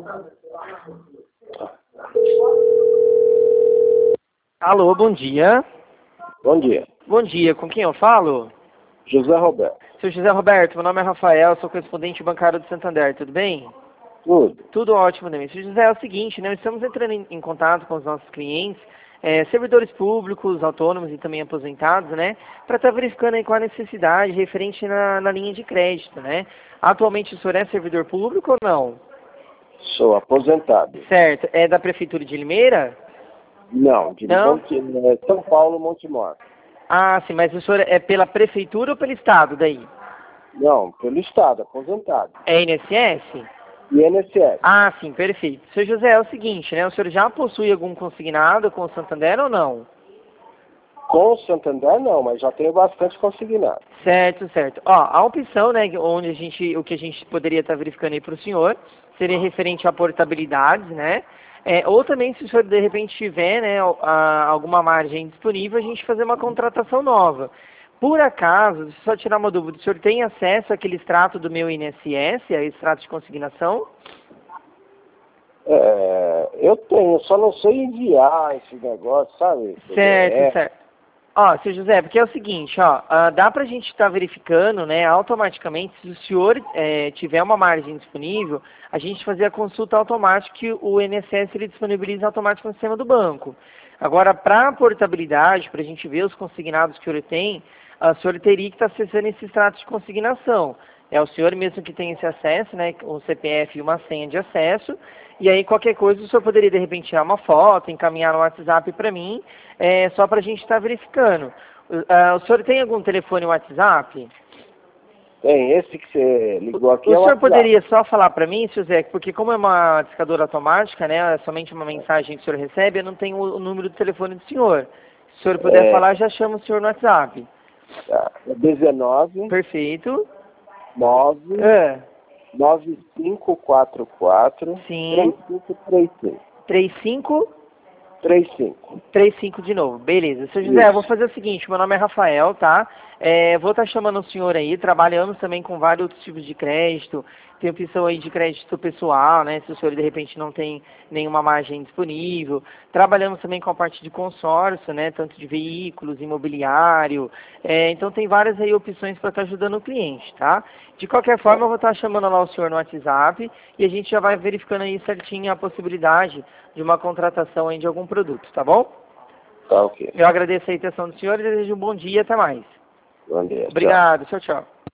Alô, bom dia. Bom dia. Bom dia, com quem eu falo? José Roberto. Seu José Roberto, meu nome é Rafael, sou correspondente bancário do Santander, tudo bem? Tudo. Tudo ótimo também. Seu José, é o seguinte, né? Estamos entrando em contato com os nossos clientes, servidores públicos, autônomos e também aposentados, né? Para estar verificando aí qual a necessidade referente na linha de crédito, né? Atualmente o senhor é servidor público ou não? Sou aposentado. Certo. É da Prefeitura de Limeira? Não, de Não? São Paulo, Montemor. Ah, sim, mas o senhor é pela Prefeitura ou pelo Estado daí? Não, pelo Estado, aposentado. É INSS? INSS. Ah, sim, perfeito. Seu José, é o seguinte, né? O senhor já possui algum consignado com o Santander ou não? Com o Santander não, mas já tenho bastante consignado. Certo, certo. Ó, a opção, né, onde o que a gente poderia estar verificando aí para o senhor, seria referente à portabilidade, né? Ou também, se o senhor de repente tiver, né, alguma margem disponível, a gente fazer uma contratação nova. Por acaso, só tirar uma dúvida, o senhor tem acesso àquele extrato do meu INSS, a extrato de consignação? Eu tenho, só não sei enviar esse negócio, sabe? Certo, certo. Ó, seu José, porque é o seguinte, ó, dá pra gente estar verificando, né, automaticamente, se o senhor tiver uma margem disponível, a gente fazer a consulta automática que o INSS ele disponibiliza automático no sistema do banco. Agora, para a portabilidade, para a gente ver os consignados que o senhor tem, o senhor teria que estar acessando esse extrato de consignação. É o senhor mesmo que tem esse acesso, né, o CPF e uma senha de acesso, e aí qualquer coisa o senhor poderia de repente tirar uma foto, encaminhar no WhatsApp para mim, só para a gente estar verificando. O senhor tem algum telefone WhatsApp? Tem, esse que você ligou aqui O é o senhor WhatsApp. poderia só falar para mim, seu Zé, porque como é uma discadora automática, né, é somente uma mensagem que o senhor recebe, eu não tenho o número do telefone do senhor. Se o senhor puder falar, já chamo o senhor no WhatsApp. Tá. 19 Perfeito. 9 Ah, 9544 sim. 3535. 35 35. 35 de novo, beleza. Seu José, eu vou Isso. fazer o seguinte, meu nome é Rafael, tá? Vou estar chamando o senhor aí, trabalhamos também com vários outros tipos de crédito, tem opção aí de crédito pessoal, né? Se o senhor de repente não tem nenhuma margem disponível. Trabalhamos também com a parte de consórcio, né? Tanto de veículos, imobiliário. Então tem várias aí opções para estar ajudando o cliente, tá? De qualquer forma, eu vou estar chamando lá o senhor no WhatsApp e a gente já vai verificando aí certinho a possibilidade de uma contratação aí de algum produto, tá bom? Tá ok. Eu agradeço a atenção do senhor e desejo um bom dia e até mais. Bom dia. Tchau. Obrigado, tchau, tchau.